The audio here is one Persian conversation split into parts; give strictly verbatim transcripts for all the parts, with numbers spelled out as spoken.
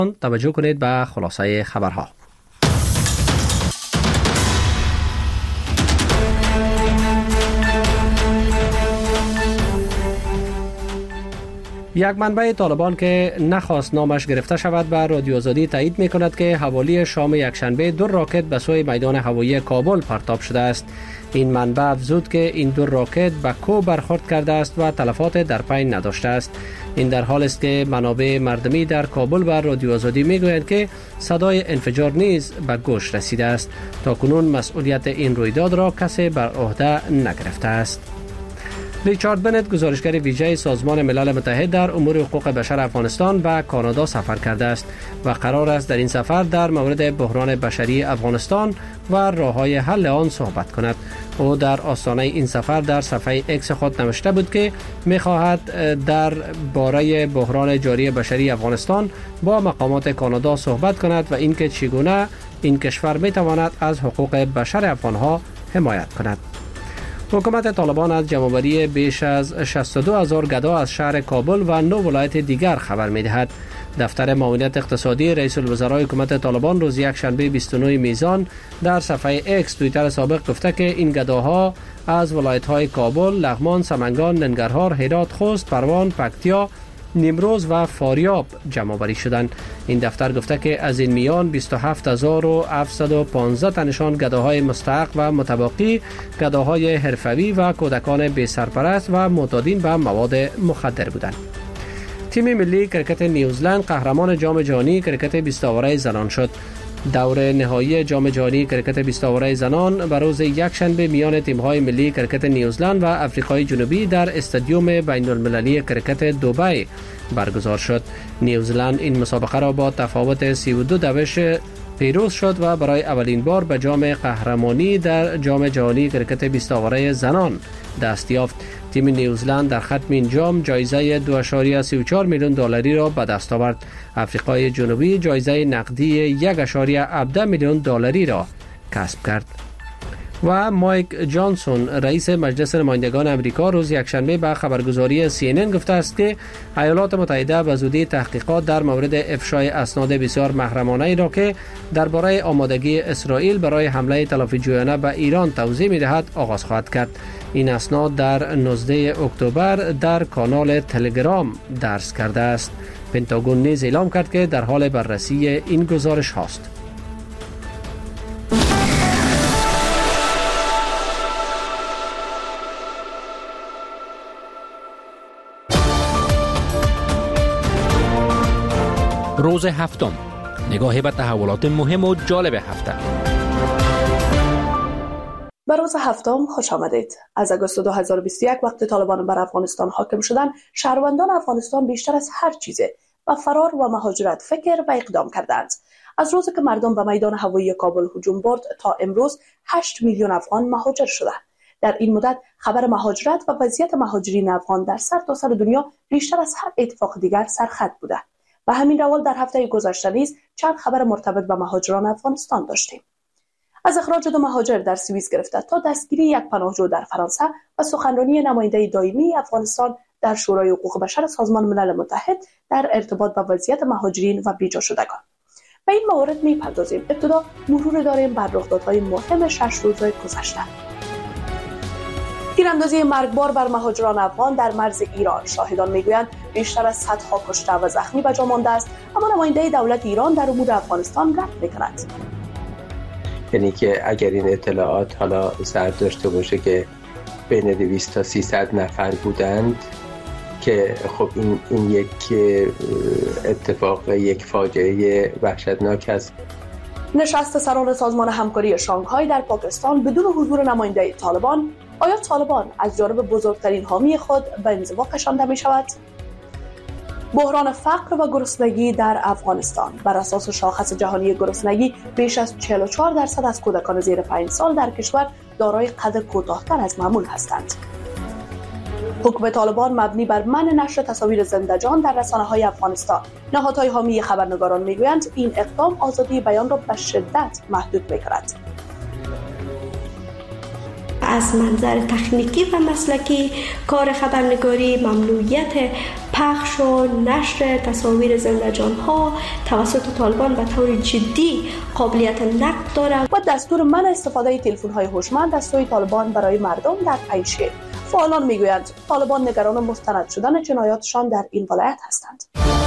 توجه کنید به خلاصه خبرها. یک منبع طالبان که نخواست نامش گرفته شود به رادیو آزادی تایید می کند که حوالی شام یکشنبه دو راکت به سوی میدان هوایی کابل پرتاب شده است. این منبع افزود که این دو راکت به کو برخورد کرده است و تلفات در پی نداشته است. این در حال است که منابع مردمی در کابل به رادیو آزادی می گویند که صدای انفجار نیز به گوش رسیده است. تاکنون مسئولیت این رویداد را کسی بر عهده نگرفته است. ریچارد بنت، گزارشگر ویژه سازمان ملل متحد در امور حقوق بشر افغانستان، به کانادا سفر کرده است و قرار است در این سفر در مورد بحران بشری افغانستان و راه‌های حل آن صحبت کند. او در آستانه این سفر در صفحه اکس خود نوشته بود که می‌خواهد در باره بحران جاری بشری افغانستان با مقامات کانادا صحبت کند و اینکه چگونه این کشور می‌تواند از حقوق بشر افغان‌ها حمایت کند. حکومت طالبان از جمع‌آوری بیش از شصت و دو هزار گدا از شهر کابل و نو ولایت دیگر خبر می‌دهد. دفتر معاونت اقتصادی رئیس الوزرای حکومت طالبان روز یکشنبه بیست و نه میزان در صفحه اکس توییتر سابق گفته که این گداها از ولایت‌های کابل، لغمان، سمنگان، ننگرهار، هرات، خوست، پروان، پکتیا، نیمروز و فاریاب جمع آوری شدند. این دفتر گفته که از این میان بیست و هفت هزار و هفتصد و پانزده تنشان گداهای مستحق و متباقی گداهای حرفوی و کودکان بی سرپرست و معتادین به مواد مخدر بودند. تیم ملی کرکت نیوزلند قهرمان جام جهانی کرکت بیست آوره زنان شد. دور نهایی جام جهانی کرکت بیست آوره زنان به روز یکشنبه میان تیم‌های ملی کرکت نیوزلند و آفریقای جنوبی در استادیوم بین‌المللی کرکت دبی برگزار شد. نیوزلند این مسابقه را با تفاوت سی و دو دوش پیروز شد و برای اولین بار به جام قهرمانی در جام جهانی کرکت بیست آوره زنان دست یافت. تیم نیوزلند در ختم این جام جایزه دو ممیز سی و چهار میلیون دلاری را به دست آورد. آفریقای جنوبی جایزه نقدی یک ممیز هفده میلیون دلاری را کسب کرد. و مایک جانسون رئیس مجلس نمایندگان امریکا روز یکشنبه به خبرگزاری سی ان ان گفته است که ایالات متحده به زودی تحقیقات در مورد افشای اسناد بسیار محرمانه را که درباره آمادگی اسرائیل برای حمله تلافی‌جویانه به ایران توضیح می‌دهد آغاز خواهد کرد. این اسناد در نوزده اکتبر در کانال تلگرام درج کرده است. پنتاگون نیز اعلام کرد که در حال بررسی این گزارش هاست. روز هفتم، نگاهی به تحولات مهم و جالب هفته. به روز هفتم خوش آمدید. از آگوست دو هزار و بیست و یک وقت طالبان بر افغانستان حاکم شدن، شهروندان افغانستان بیشتر از هر چیزه و فرار و مهاجرت فکر و اقدام کردند. از روزی که مردم به میدان هوایی کابل هجوم برد تا امروز هشت میلیون افغان مهاجر شدند. در این مدت خبر مهاجرت و وضعیت مهاجرین افغان در سرتاسر دنیا بیشتر از هر اتفاق دیگر سرخط بوده. و همین روال در هفته گذشته نیز چند خبر مرتبط به مهاجران افغانستان داشتیم. از اخراج دو مهاجر در سوئیس گرفته تا دستگیری یک پناهجو در فرانسه و سخنرانی نماینده دائمی افغانستان در شورای حقوق بشر سازمان ملل متحد در ارتباط با وضعیت مهاجرین و بیجا شدگان. به این موارد می‌پردازیم. ابتدا مرور داریم بر رخدادهای مهم شش روزه گذشته. تیراندازی مرگبار بر مهاجران افغان در مرز ایران. شاهدان میگویند بیشتر از صدها کشته و زخمی به جا مانده است، اما نماینده دولت ایران در امور افغانستان رد میکند. یعنی که اگر این اطلاعات حالا صحت داشته باشه که بین دویست تا سیصد نفر بودند که خب این این یک اتفاق، یک فاجعه وحشتناک است. نشست سران سازمان همکاری شانگهای در پاکستان بدون حضور نماینده طالبان. آیا طالبان از جانب بزرگترین حامی خود به انزوا کشانده می شود؟ بحران فقر و گرسنگی در افغانستان. بر اساس شاخص جهانی گرسنگی بیش از چهل و چهار درصد از کودکان زیر پنج سال در کشور دارای قد کوتاه‌تر از معمول هستند. حکم طالبان مبنی بر منع نشر تصاویر زنده‌جان در رسانه‌های افغانستان. نهادهای حامی خبرنگاران میگویند این اقدام آزادی بیان را به شدت محدود می‌کند. از منظر تکنیکی و مسلکی کار خبرنگاری ممنوعیت پخش و نشر تصاویر زنده جانها توسط طالبان به طور جدی قابلیت نقد دارد و دستور منع استفاده تلفن‌های هوشمند از سوی طالبان برای مردم در پیشه. فعالان میگویند طالبان نگران مستند شدن جنایاتشان در این ولایت هستند.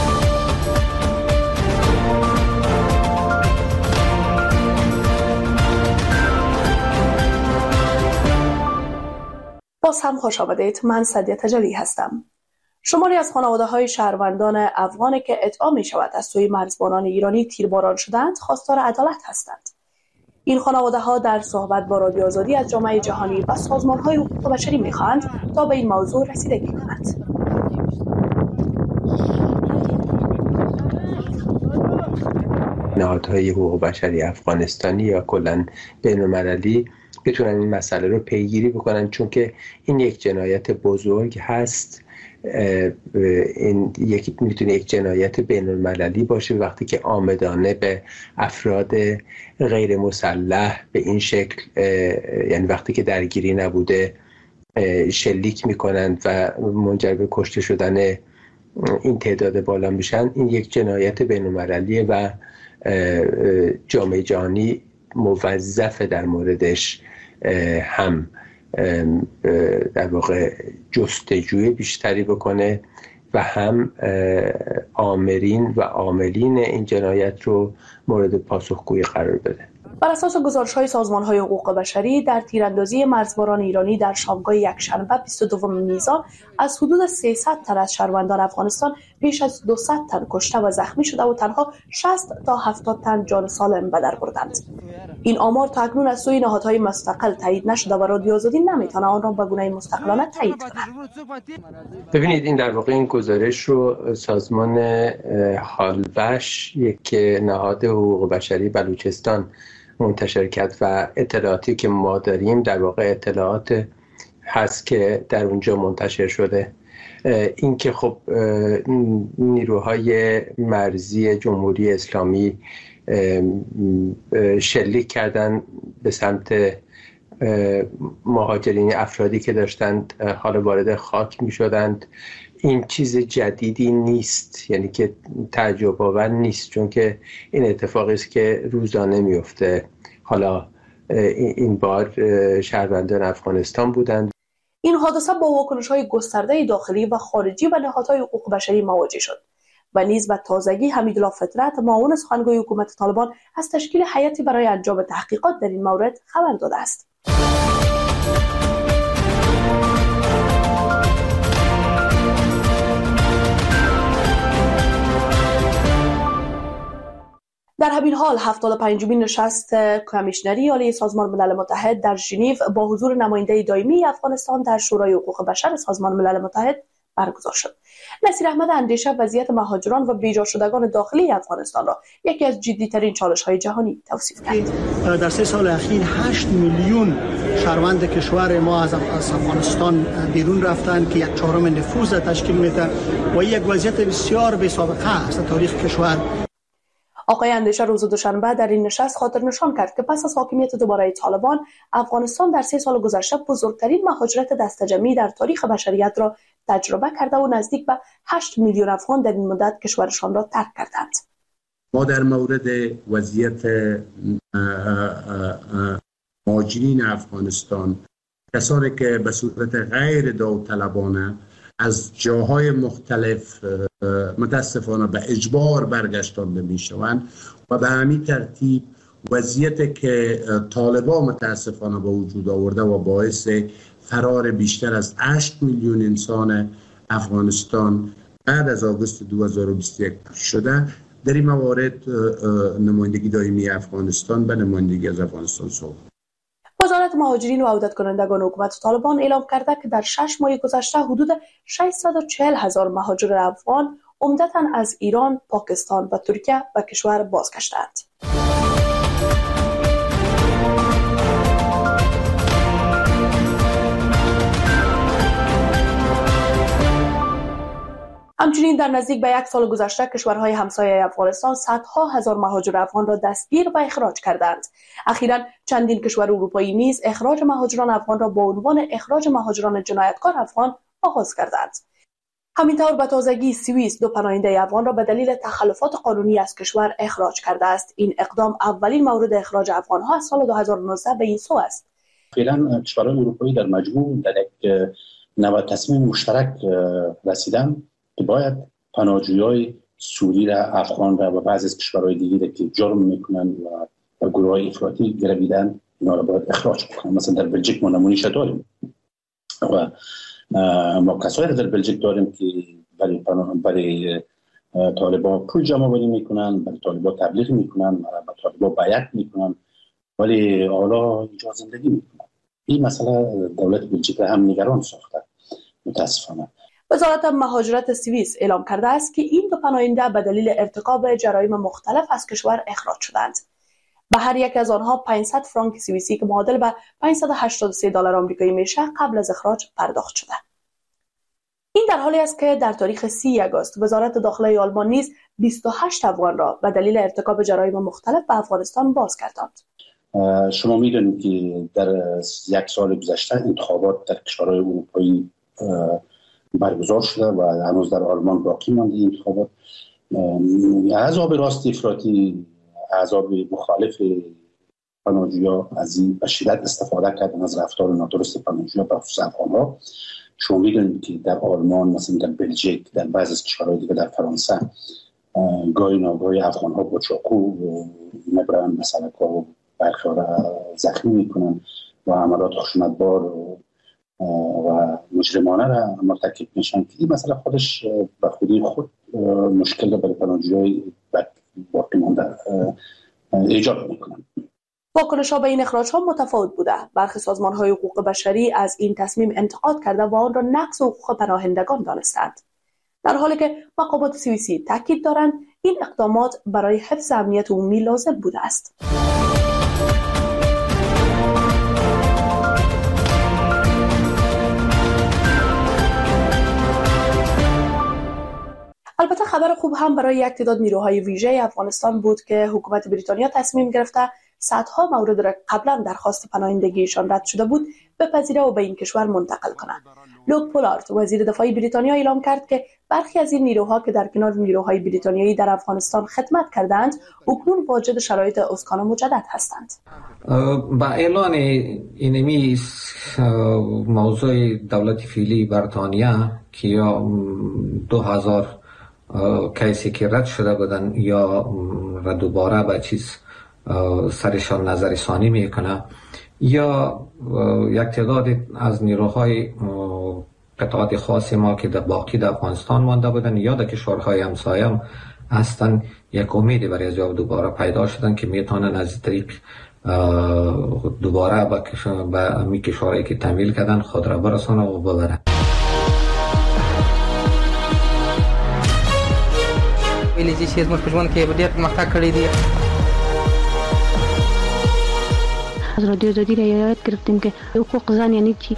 باز هم خوش آمدید. من سدیه تجلی هستم. شماری از خانواده های شهروندان افغانی که ادعا می شود از سوی مرزبانان ایرانی تیرباران شدند خواستار عدالت هستند. این خانواده ها در صحبت با رادیو آزادی از جامعه جهانی و سازمان های حقوق بشری می خواهند تا به این موضوع رسیدگی کنند. نهادهای حقوق بشری افغانستانی یا کلاً بین‌المللی بتونن این مسئله رو پیگیری بکنن، چون که این یک جنایت بزرگ هست. این یک میتونه یک جنایت بین‌المللی باشه وقتی که عامدانه به افراد غیر مسلح به این شکل، یعنی وقتی که درگیری نبوده، شلیک میکنند و منجر به کشته شدن این تعداد بالا میشن. این یک جنایت بین‌المللیه و جامعه جهانی موظفه در موردش هم در واقع جستجوی بیشتری بکنه و هم آمرین و عاملین این جنایت رو مورد پاسخگویی قرار بده. بر اساس گزارش‌های سازمان‌های حقوق بشری در تیراندازی مرزباران ایرانی در شامگاه یکشنبه بیست و دوم میزان از حدود سیصد تن از شهروندان افغانستان بیش از دویست تن کشته و زخمی شده و تنها شصت تا هفتاد تن جان سالم به در بردند. این آمار تا اکنون از سوی نهادهای مستقل تایید نشده و رادیو آزادی نمیتونه آن را به گونه مستقلانه تایید کند. ببینید، این در واقع این گزارش رو سازمان هالبش، یک نهاد حقوق بشری بلوچستان منتشر کرد و اطلاعاتی که ما داریم در واقع اطلاعات هست که در اونجا منتشر شده. این که خب نیروهای مرزی جمهوری اسلامی شلیک کردن به سمت مهاجرین، افرادی که داشتند حالا وارد خاک می شدند، این چیز جدیدی نیست، یعنی که تعجب آور نیست، چون که این اتفاقی است که روزانه میفته. حالا این بار شهروندان افغانستان بودند. این حادثه با واکنش‌های گسترده داخلی و خارجی و نهادهای حقوق بشری مواجه شد و نیز به تازگی حمیدالله فطرت، معاون سخنگوی حکومت طالبان، از تشکیل هیئتی برای انجام تحقیقات در این مورد خبر داده است. در همین حال هفتاد و پنجمین نشست کمیشنری عالی سازمان ملل متحد در ژنو با حضور نماینده دائمی افغانستان در شورای حقوق بشر سازمان ملل متحد برگزار شد. نصیر احمد اندیشه وضعیت مهاجران و بیجا شدگان داخلی افغانستان را یکی از جدی‌ترین چالش‌های جهانی توصیف کرد. در سه سال اخیر هشت میلیون شهروند کشور ما از افغانستان بیرون رفتند که یک چهارم نفوذ تشکیل میده و یک وضعیت بسیار بی‌سابقه است در تاریخ کشور. آقای اندیشه روز دوشنبه در این نشست خاطر نشان کرد که پس از حاکمیت دوباره طالبان، افغانستان در سه سال گذشته بزرگترین مهاجرت دسته‌جمعی در تاریخ بشریت را تجربه کرده و نزدیک به هشت میلیون افغان در این مدت کشورشان را ترک کردند. ما در مورد وضعیت مهاجرین افغانستان، کسانی که به صورت غیر داوطلبانه از جاهای مختلف متاسفانه به اجبار برگشتانده می شوند و به همین ترتیب وضعیتی که طالبان متاسفانه به وجود آورده و باعث فرار بیشتر از هشت میلیون انسان افغانستان بعد از آگوست دو هزار و بیست و یک شده، در این موارد نمایندگی دائمی افغانستان به نمایندگی از افغانستان صحبت. وزارت مهاجرین و عودت کنندگان حکومت طالبان اعلام کرده که در شش ماه گذشته حدود ششصد و چهل هزار مهاجر افغان عمدتاً از ایران، پاکستان و ترکیه به کشور بازگشتند. همچنین در نزدیک به یک سال گذشته کشورهای همسایه افغانستان صدها هزار مهاجر افغان را دستگیر و اخراج کردند. اخیراً چندین کشور اروپایی نیز اخراج مهاجران افغان را با عنوان اخراج مهاجران جنایتکار افغان آغاز کردند. همینطور به تازگی سوئیس دو پناهنده افغان را به دلیل تخلفات قانونی از کشور اخراج کرده است. این اقدام اولین مورد اخراج افغان‌ها از سال دو هزار و نوزده به این سو است. فعلا کشورهای اروپایی در مجموع در یک نوع تصمیم مشترک رسیدن که باید پناهجویان سوری را، افغان را و بعضی از کشورهای دیگه که جرم میکنن و گروه‌های افراطی گرویدن اینا را باید اخراج کنن. مثلا در بلژیک ما نمونه‌اش داریم و ما کسایی را در بلژیک داریم که برای برای طالبان پول جمع آوری میکنن، برای طالبان تبلیغ میکنن، برای طالبان بیعت میکنن، ولی حالا اینجا زندگی میکنن. این مسئله دولت بلژیک هم نگران ساخته متاسفانه. وزارت مهاجرت سوئیس اعلام کرده است که این دو پناهنده به دلیل ارتکاب جرایم مختلف از کشور اخراج شدند. به هر یک از آنها پانصد فرانک سوئیسی که معادل به پانصد و هشتاد و سه دلار آمریکایی میشه قبل از اخراج پرداخت شده. این در حالی است که در تاریخ سی آگوست وزارت داخلی آلمان نیز بیست و هشت افغان را به دلیل ارتکاب جرایم مختلف به افغانستان بازگرداند. شما میدونید که در یک سال گذشته انتخابات در کشورهای اروپایی برگزار شده و هنوز در آلمان باقی مانده. این انتخابات احزاب راست افراطی، احزاب مخالف پناهجویان از این به شدت استفاده کردن از رفتار نادرست پناهجویان به خصوص افغان‌ها. شما میدونید که در آلمان، مثلا در بلژیک، در بعضی از کشورهای دیگه، در فرانسه گاهی ناگاهی افغان‌ها با چاقو میبرن مثلا که برخی را زخمی میکنن و عملات خشونتبار و مجرمانه را مرتکب میشن که این مسئله خودش به خودی خود مشکل را برای پناهجویان باقی مانده ایجاد میکنن. واکنش‌ها به این اخراج‌ها متفاوت بوده. برخی سازمان‌های حقوق بشری از این تصمیم انتقاد کرده و آن را نقض حقوق پناهندگان دانستند. در حالی که مقامات سوئیسی تاکید دارند این اقدامات برای حفظ امنیت عمومی لازم بوده است. البته خبر خوب هم برای یک تعداد نیروهای ویژه افغانستان بود که حکومت بریتانیا تصمیم گرفته صدها مورد را قبلا درخواست پناهندگیشان رد شده بود بپذیره و به این کشور منتقل کنند. لوک پولارد وزیر دفاع بریتانیا اعلام کرد که برخی از این نیروها که در کنار نیروهای بریتانیایی در افغانستان خدمت کردند اکنون واجد شرایط اسکان مجدد هستند. با اعلان اینمی موضوع دولت فعلی بریتانیا که یا دو هزار کیسی که رد شده بودن یا دوباره به چیز سرشان نظر ثانی میکنه یا یک تعداد از نیروهای قطعات خاص ما که در باقی در افغانستان مانده بودن یا در کشورهای همسایه هم هستن، یک امیدی برای از دوباره پیدا شدن که میتونن از طریق دوباره به می کشورهایی که تمویل کردن خود را برسانه و ببرن. ویلی چې زموږ په ژوند کې ډېر پرمختګ کړی دی. از رادیو آزادی رعایت گرفتیم که حقوق زن یعنی چی.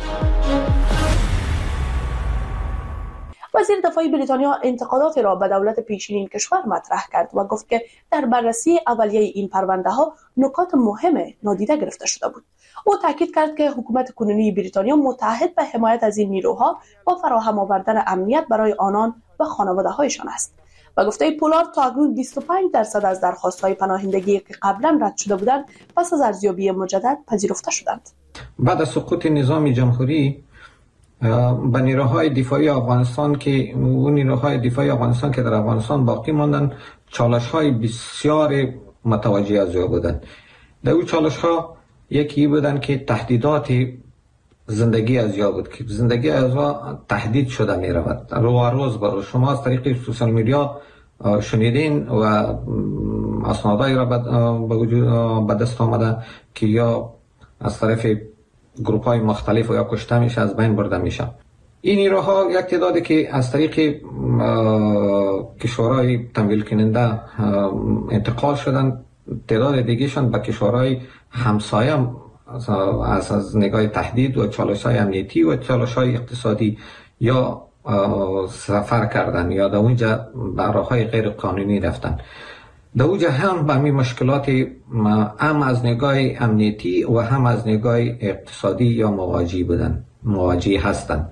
وزیر دفاع بریتانیا انتقادات را به دولت پیشین کشور مطرح کرد و گفت که در بررسی اولیه این پرونده ها نکات مهم نادیده گرفته شده بود. او تاکید کرد که حکومت کنونی بریتانیا متعهد به حمایت از این نیروها و فراهم آوردن امنیت برای آنان و خانواده هایشان است. و گفته پولارد تا اکنون بیست و پنج درصد از درخواست‌های پناهندگی که قبلا رد شده بودند پس از ارزیابی مجدد پذیرفته شدند. بعد از سقوط نظام جمهوری به نیروهای دفاعی افغانستان که اون نیروهای دفاعی افغانستان که در افغانستان باقی ماندن چالش‌های بسیار متوجه از او بودند. در اون چالش‌ها یکی بودن که تهدیدات زندگی از یا بود که زندگی از یا تهدید شده می رود رو روز برای شما از طریق سوشال میدیا شنیدین و اسنادایی را به وجود به دست آمده که یا از طرف گروپ های مختلف و یا کشته میشه از بین برده میشه. این نیروها یک تعدادی که از طریق کشورهای تمویل کننده انتقال شدن، تعداد دیگهشان به کشورهای همسایه از از نگاه تهدید و چالش‌های امنیتی و چالش‌های اقتصادی یا سفر کردن یا در اونجا به راههای غیر قانونی رفتن. در اونجا هم به همین مشکلات هم از نگاه امنیتی و هم از نگاه اقتصادی یا مواجه بودن مواجه هستند.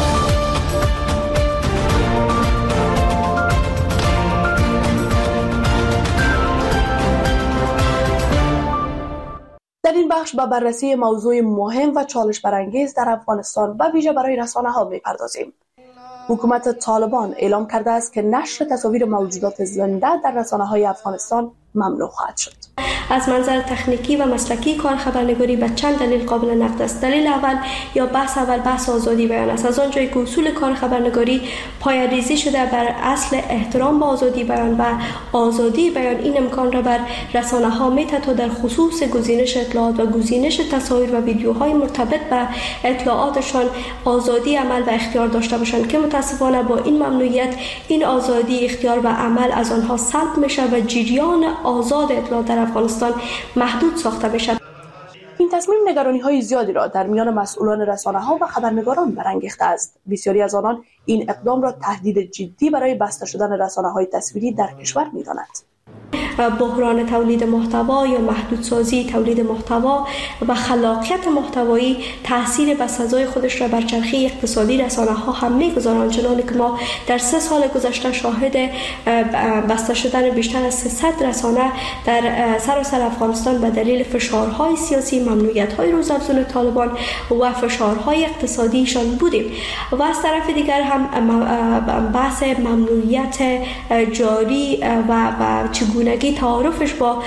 در این بخش به بررسی موضوع مهم و چالش برانگیز در افغانستان و ویژه برای رسانه ها می‌پردازیم. حکومت طالبان اعلام کرده است که نشر تصاویر موجودات زنده در رسانه های افغانستان ممنوع خواهد شد. از منظر تکنیکی و مسلکی کار خبرنگاری به چند دلیل قابل نقد است. دلیل اول یا بحث اول بحث آزادی بیان است. از آنجایی که اصول کار خبرنگاری پایه‌ریزی شده بر اصل احترام به آزادی بیان و آزادی بیان، این امکان را بر رسانه ها می‌دهد تا در خصوص گزینش اطلاعات و گزینش تصاویر و ویدیوهای مرتبط به اطلاعاتشان آزادی عمل و اختیار داشته باشند که متاسفانه با این ممنوعیت این آزادی اختیار و عمل از آنها سلب میشه و جریان آزاد اطلاعات در افغانستان محدود ساخته بشد. این تصمیم نگرانی‌های زیادی را در میان مسئولان رسانه‌ها و خبرنگاران برانگیخته است. بسیاری از آنان این اقدام را تهدید جدی برای بسته شدن رسانه‌های تصویری در کشور می‌دانند. بحران تولید محتوا یا محدودسازی تولید محتوا و خلاقیت محتوایی تاثیر بسزای خودش را بر چرخه اقتصادی رسانه ها هم می‌گذارند، چنانکه که ما در سه سال گذشته شاهد بسته شدن بیشتر از سیصد رسانه در سراسر افغانستان به دلیل فشارهای سیاسی، ممنوعیت‌های روزافزون طالبان و فشارهای اقتصادیشان بودیم. و از طرف دیگر هم بحث ممنوعیت جاری و و چگونگی تعارفش با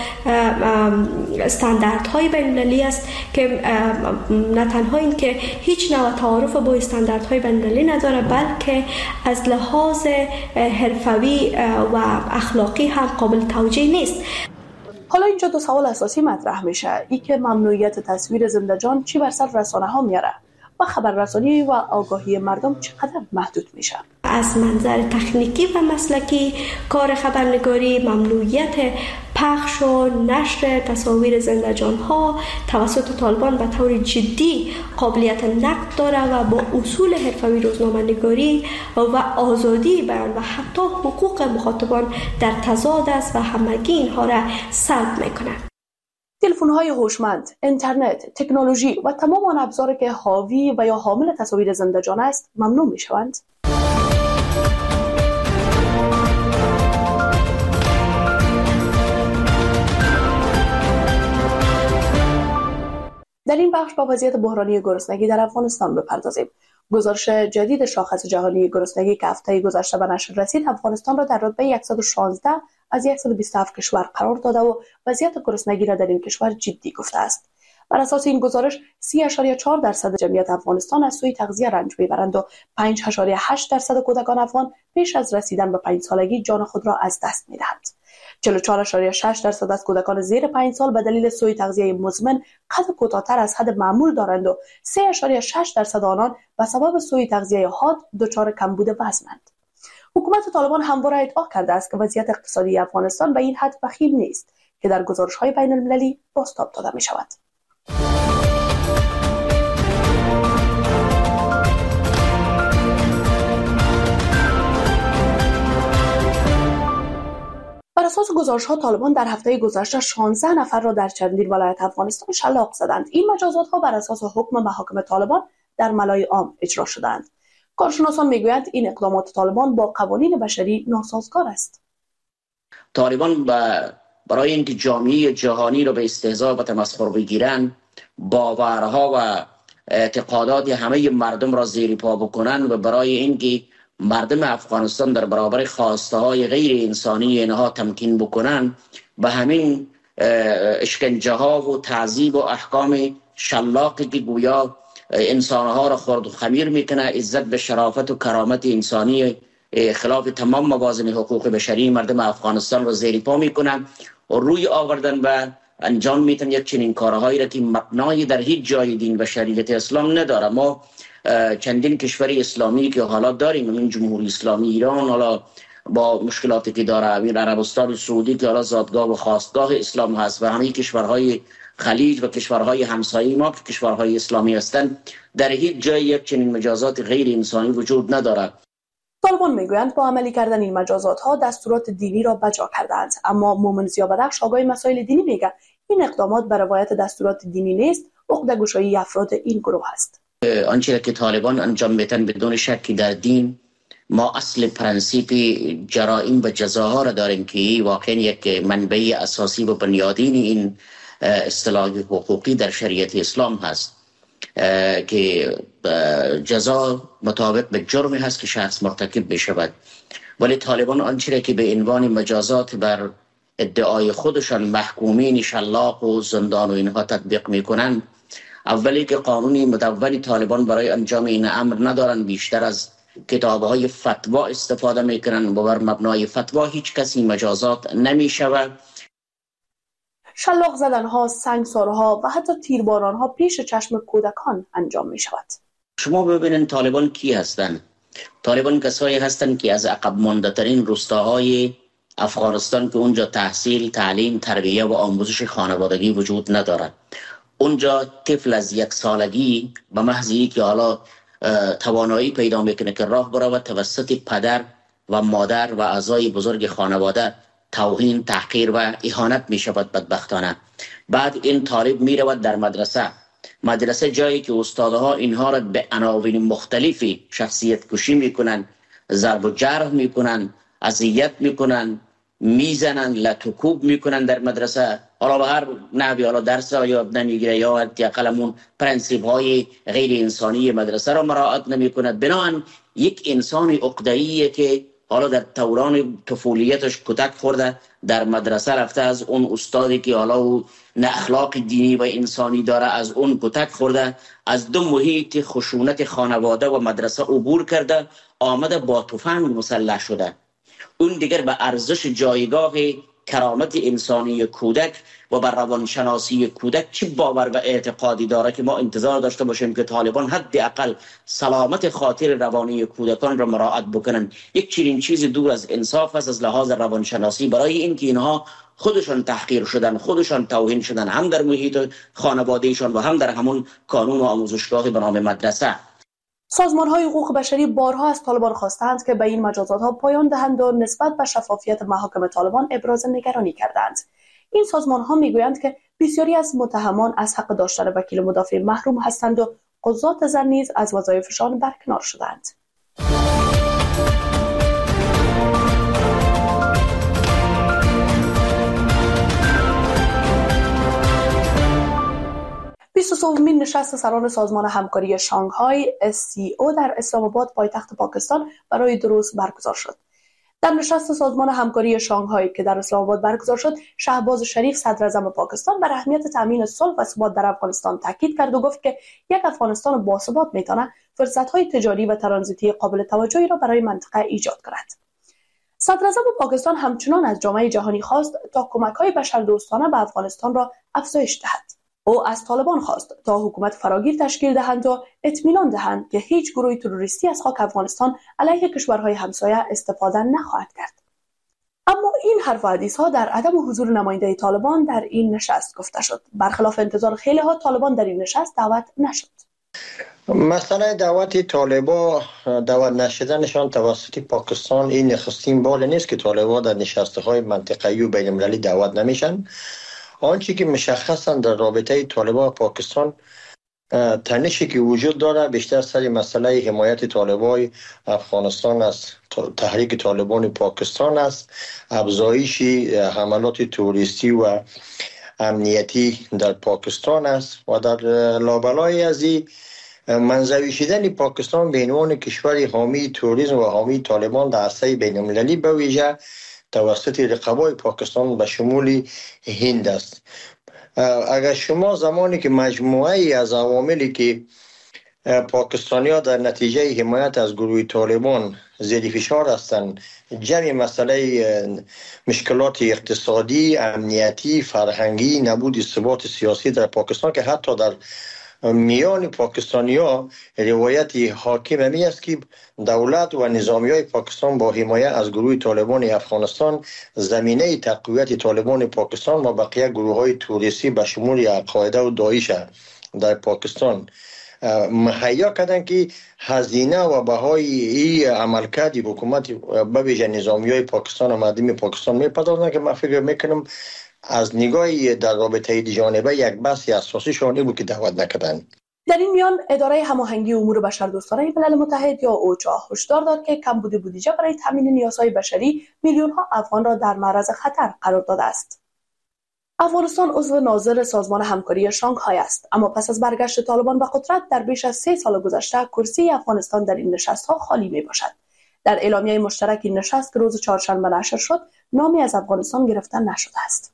استانداردهای بین‌المللی است که نه تنها این که هیچ نوع تعارف با استانداردهای بین‌المللی نداره، بلکه از لحاظ حرفوی و اخلاقی هم قابل توجیه نیست. حالا اینجا دو سوال اساسی مطرح میشه، ای که ممنوعیت تصویر زنده‌جان چی بر سر رسانه ها میاره و خبررسانی و آگاهی مردم چقدر محدود میشه. از منظر تکنیکی و مسلکی کار خبرنگاری ممنوعیت پخش و نشر تصاویر زنده‌جان ها توسط طالبان به طور جدی قابلیت نقد داره و با اصول حرفه‌ای روزنامه‌نگاری و آزادی بیان و حتی حقوق مخاطبان در تضاد است و همگی اینها را سلب میکنه. تلفن‌های هوشمند، اینترنت، تکنولوژی و تمام آن ابزاری که حاوی و یا حامل تصاویر زنده‌جان است ممنوع میشوند. در این بخش با وضعیت بحرانی گرسنگی در افغانستان بپردازیم. گزارش جدید شاخص جهانی گرسنگی که هفته گذشته به نشر رسید، افغانستان را در رتبه صد و شانزده از صد و بیست و هفت کشور قرار داده و وضعیت گرسنگی را در این کشور جدی گفته است. بر اساس این گزارش سی و چهار درصد جمعیت افغانستان از سوی تغذیه رنج میبرند و پنج و هشت درصد کودکان افغان پیش از رسیدن به پنج سالگی جان خود را از دست میدهند. چهل و چهار و شش درصد از کودکان زیر پنج سال به دلیل سوء تغذیه مزمن قد کوتاه‌تر از حد معمول دارند و سه و شش درصد آنان به سبب سوء تغذیه حاد دچار کمبود وزنند. حکومت طالبان همواره ادعا کرده است که وضعیت اقتصادی افغانستان به این حد وخیم نیست که در گزارش‌های بین‌المللی بازتاب داده می‌شود. بر اساس گزارش‌ها طالبان در هفته گذشته شانزده نفر را در چندین ولایت افغانستان شلاق زدند. این مجازات‌ها بر اساس حکم محاکم طالبان در ملای عام اجرا شدند. کارشناسان میگویند این اقدامات طالبان با قوانین بشری ناسازگار است. طالبان برای اینکه جامعه جهانی را به استهزاء و تمسخر بگیرند، باورها و اعتقادات همه مردم را زیر پا بکنند و برای اینکه مردم افغانستان در برابر خواسته های غیر انسانی اینها تمکین بکنند، به همین اشکنجه ها و تعذیب و احکام شلاقی که گویا انسانها را خرد و خمیر میکنه، عزت به شرافت و کرامت انسانی خلاف تمام موازین حقوق بشری مردم افغانستان را زیر پا میکنن و روی آوردن و انجام میتن یک چنین کارهایی را که مبنای در هیچ جای دین و شریعت اسلام نداره. ما چندین کشور اسلامی که حالا داریم، این جمهوری اسلامی ایران حالا با مشکلاتی که داره، امیر عربستان سعودی که حالا زادگاه و خواستگاه اسلام هست و همه کشورهای خلیج و کشورهای همسایه ما که کشورهای اسلامی هستند، در هیچ جای یک چنین مجازات غیر انسانی وجود نداره. طالبان میگویند با عملی کردن این مجازات ها دستورات دینی را بجا کردند، اما مومن زیابدخش آگاه مسائل دینی میگه این اقدامات بر روایت دستورات دینی نیست، عقده گشایی افراد این گروه است. آنچه که طالبان انجام میدن بدون شکی در دین، ما اصل پرنسیپ جرائم و جزاها را داریم که واقعا یک منبع اساسی و بنیادین این اصطلاح حقوقی در شریعت اسلام هست که جزا مطابق به جرمی هست که شخص مرتکب بشود. ولی طالبان آنچه که به عنوان مجازات بر ادعای خودشان محکومین شلاق و زندان و اینها تطبیق میکنن، اولی که قانونی مدون طالبان برای انجام این امر ندارن، بیشتر از کتاب‌های فتوا استفاده میکنن و بر مبنای فتوا هیچ کسی مجازات نمیشود. شلاق زدنها، سنگسارها و حتی تیربارانها پیش چشم کودکان انجام می شود. شما ببینید طالبان کی هستند؟ طالبان کسایی هستند که از عقب مانده ترین روستاهای افغانستان که اونجا تحصیل، تعلیم، تربیه و آموزش خانوادگی وجود ندارد. اونجا طفل از یک سالگی به محض اینکه حالا توانایی پیدا میکنه که راه برود، توسط پدر و مادر و اعضای بزرگ خانواده توهین، تحقیر و اهانت می شود بدبختانه. بعد این طالب می رود در مدرسه مدرسه جایی که استادها اینها را به عناوین مختلفی شخصیت کشی می کنن، ضرب و جرح می کنن، اذیت می کنن، می زنن، لطوکوب می کنن در مدرسه. حالا به هر نحوی حالا درس را یاد نمیگیره یا حداقل پرنسیپ های غیر انسانی مدرسه را مراعات نمی کند. بنابراین یک انسان عقده‌ایه که حالا در دوران طفولیتش کتک خورده، در مدرسه رفته، از اون استادی که حالا او نه اخلاق دینی و انسانی داره از اون کتک خورده، از دو محیط خشونت خانواده و مدرسه عبور کرده، آمده با تفنگ مسلح شده. اون دیگر به ارزش جایگاه کرامت انسانی کودک و بر روانشناسی کودک چه باور و اعتقادی داره که ما انتظار داشته باشیم که طالبان حداقل سلامت خاطر روانی کودکان را مراعات بکنن. یک چنین چیز دور از انصاف است از لحاظ روانشناسی، برای اینکه اینها خودشان تحقیر شدن، خودشان توهین شدن، هم در محیط خانوادهشان و هم در همون کانون و آموزشگاه به نام مدرسه. سازمان‌های حقوق بشری بارها از طالبان خواستند که به این مجازات‌ها پایان دهند و نسبت به شفافیت محاکم طالبان ابراز نگرانی کردند. این سازمان‌ها می‌گویند که بسیاری از متهمان از حق داشتن وکیل مدافع محروم هستند و قضات زن نیز از وظایفشان برکنار شدند. بیست و سومین نشست سران سازمان همکاری شانگهای اس سی او در اسلام آباد پایتخت پاکستان برای دو روز برگزار شد. در نشست سازمان همکاری شانگهای که در اسلام آباد برگزار شد، شهباز شریف صدر اعظم پاکستان بر اهمیت تامین صلح و ثبات در افغانستان تاکید کرد و گفت که یک افغانستان باثبات میتونه فرصت‌های تجاری و ترانزیتی قابل توجهی را برای منطقه ایجاد کند. صدر اعظم پاکستان همچنان از جامعه جهانی خواست تا کمک‌های بشردوستانه به افغانستان را افزایش دهد. او از طالبان خواست تا حکومت فراگیر تشکیل دهند و اطمینان دهند که هیچ گروه تروریستی از خاک افغانستان علیه کشورهای همسایه استفاده نخواهد کرد. اما این حرف و حدیث ها در عدم حضور نماینده طالبان در این نشست گفته شد. برخلاف انتظار خیلی ها، طالبان در این نشست دعوت نشد. مسئله دعوت طالبان دعوت نشدنشان توسط پاکستان این نخستین بار نیست که طالبان در نشست‌های منطقه‌ای و بین‌المللی دعوت نمیشن. آنچه که مشخصا در رابطه طالبان و پاکستان تنشی که وجود داره بیشتر سر مسئله حمایت طالبان افغانستان است، تحریک طالبان پاکستان است، افزایش حملات توریستی و امنیتی در پاکستان است و در لابلای از این منزوی شدن پاکستان به عنوان کشور حامی توریسم و حامی طالبان در عرصه بین‌المللی به ویژه توسط رقبای پاکستان به شمول هند است. اگر شما زمانی که مجموعه از عواملی که پاکستانی ها در نتیجه حمایت از گروه طالبان زیر فشار هستند، جمعی مسئله مشکلات اقتصادی، امنیتی، فرهنگی، نبود ثبات سیاسی در پاکستان که حتی در میان پاکستانی ها روایت حاکم می است که دولت و نظامی های پاکستان با حمایت از گروه طالبان افغانستان زمینه تقویت طالبان پاکستان و بقیه گروه های توریستی به شمول القاعده و داعش در پاکستان مهیا کردن که هزینه و بهای این عملکرد حکومت به ویژه نظامیای پاکستان و مردم پاکستان میپردازن که من فکر میکنم از نگاه در رابطه جانبه یک بحث اساسی شونه بود که دعوت نکردن. در این میان اداره هماهنگی امور بشردوستانه ملل متحد یا اوچا هشدار داد که کمبود بودجه برای تامین نیازهای بشری میلیون ها افغان را در معرض خطر قرار داده است. افغانستان عضو ناظر سازمان همکاری شانگهای است، اما پس از برگشت طالبان به قدرت در بیش از سه سال گذشته کرسی افغانستان در این نشست‌ها خالی می باشد. در اعلامیه مشترک این نشست که روز چهارشنبه نشر شد، نامی از افغانستان گرفته نشده است.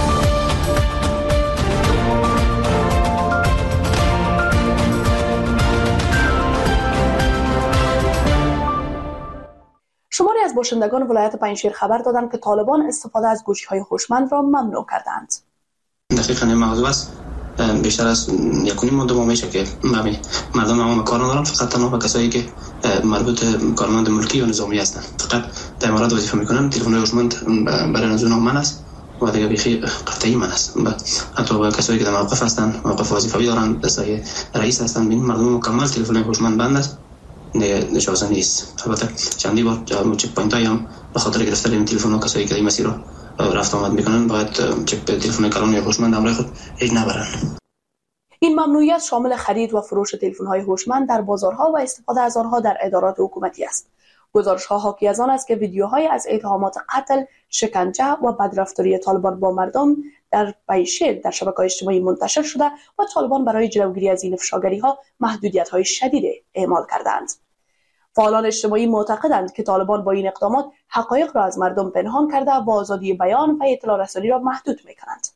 شماری از باشندگان ولایت پنجشیر خبر دادند که طالبان استفاده از گوشی‌های هوشمند را ممنوع کردند. دقیقاً این موضوع است. بیشتر از یک و نیم ماه دو ماه میشه که مردم عوام کار ندارن، فقط تنها به کسایی که مربوط کارمند ملکی و نظامی هستند فقط در امارات وظیفه میکنن. تلفن هوشمند برای از اونها من است و دیگه بیخی قطعی من است. حتی با کسایی که در موقف هستن، موقف وظیفه‌ای دارن، دستای رئیس هستن، ببین مردم مکمل تلفن هوشمند بند است، اجازه نیست. البته چندی بار چک پوینت هم به خاطر گرفتن این تلفن ها کسایی که این مسیر رو رفت آمد میکنن باید چک تلفن کلان یا هوشمند همراه خود هیچ نبرن. این ممنوعیت شامل خرید و فروش تلفن‌های هوشمند در بازارها و استفاده از آنها در ادارات حکومتی است. گزارش‌ها حاکی از آن است که ویدیوهای از اتهامات قتل، شکنجه و بدرفتاری طالبان با مردم در پنجشیر در شبکه‌های اجتماعی منتشر شده و طالبان برای جلوگیری از این افشاگری‌ها محدودیت‌های شدید اعمال کردند. فعالان اجتماعی معتقدند که طالبان با این اقدامات حقایق را از مردم پنهان کرده و آزادی بیان و اطلاع رسانی را محدود می‌کنند.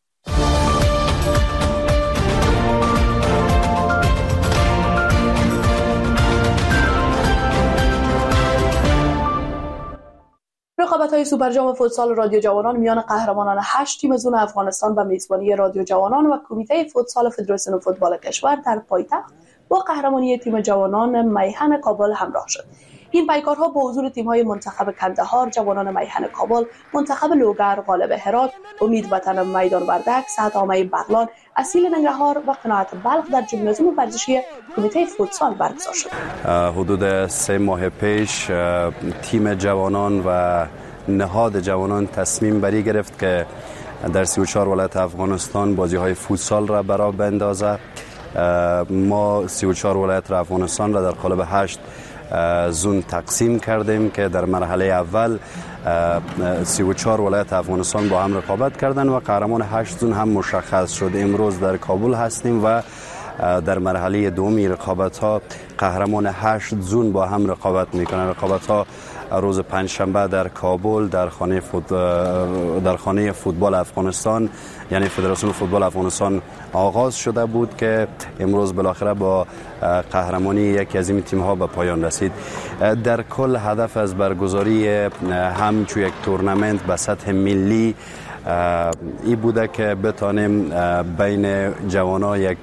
رقابت‌های سوپر جام فوتسال رادیو جوانان میان قهرمانان هشت تیم زون افغانستان و میزبانی رادیو جوانان و کمیته فوتسال فدراسیون فوتبال کشور در پایتخت با قهرمانی تیم جوانان میهن کابل همراه شد. این پیکارها با حضور تیم‌های منتخب کندهار، جوانان میهن کابل، منتخب لوگر، غالب هرات، امید وطن میدان وردک، سعدآمه بغلان، اصیل ننگرهار و قناعت بلخ در ژیمنازیوم ورزشی کمیته فوتسال برگزار شد. حدود سه ماه پیش تیم جوانان و نهاد جوانان تصمیم بری گرفت که در سی و چهار ولایت افغانستان بازی‌های فوتسال را برا بندازه. ما سی و چهار ولایت افغانستان را در قالب هشت زون تقسیم کردیم که در مرحله اول سی و چهار ولایت افغانستان با هم رقابت کردن و قهرمان هشت زون هم مشخص شد. امروز در کابل هستیم و در مرحله دومی رقابت ها قهرمان هشت زون با هم رقابت میکنن. رقابت ها روز پنجشنبه در کابل در خانه فوت... در خانه فوتبال افغانستان یعنی فدراسیون فوتبال افغانستان آغاز شده بود که امروز بالاخره با قهرمانی یکی از این تیم ها به پایان رسید. در کل هدف از برگزاری همچون یک تورنمنت به سطح ملی ای بوده که بتانیم بین جوانا یک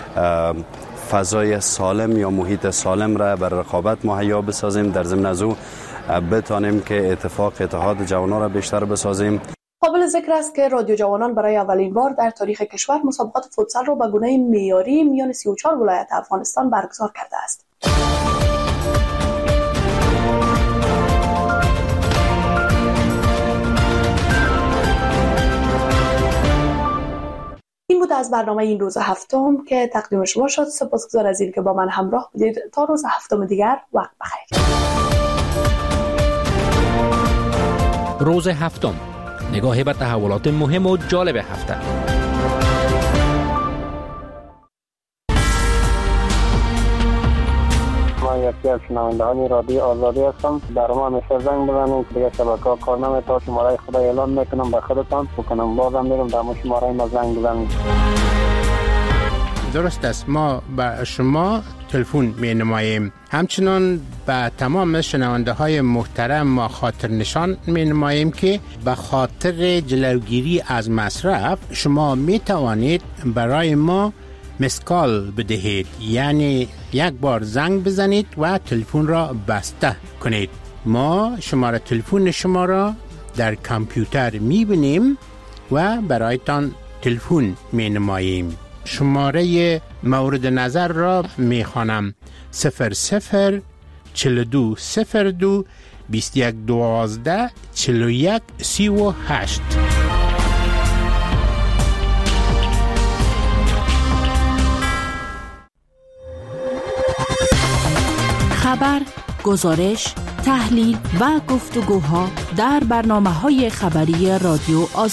فضای سالم یا محیط سالم را بر رقابت مهیا بسازیم، در ضمن از او بتانیم که اتفاق اتحاد جوانا را بیشتر بسازیم. قابل ذکر است که رادیو جوانان برای اولین بار در تاریخ کشور مسابقات فوتسال را به گونه معیاری میان سی و چهار ولایت افغانستان برگزار کرده است. این بود از برنامه این روز هفتم که تقدیم شما شد. سپاسگزار از این که با من همراه بودید. تا روز هفتم دیگر وقت بخیر. روز هفتم، نگاهی به تحولات مهم و جالب هفته. من یکی از شنوندگان رادیو آزادی هستم. در ما همیشه زنگ بزنید، دیگه شبکه‌ها کار نمی‌کنه. شماره خدا اعلام میکنم به خودتان بکنم، بازم میرم در شماره ما زنگ بزنید. درست است، ما به شما تلفن می نماییم. همچنان به تمام شنونده های محترم ما خاطر نشان می نماییم که به خاطر جلوگیری از مصرف شما می توانید برای ما مسکال بدهید، یعنی یک بار زنگ بزنید و تلفن را بسته کنید. ما شماره تلفن شما را در کامپیوتر می بینیم و برایتان تلفن می نماییم. شماره مورد نظر را می خوانم: صفر صفر چهل و دو صفر دو بیست و یک دوازده چهل و یک سی و هشت. خبر، گزارش، تحلیل و گفتگوها در برنامه‌های خبری رادیو آزادی.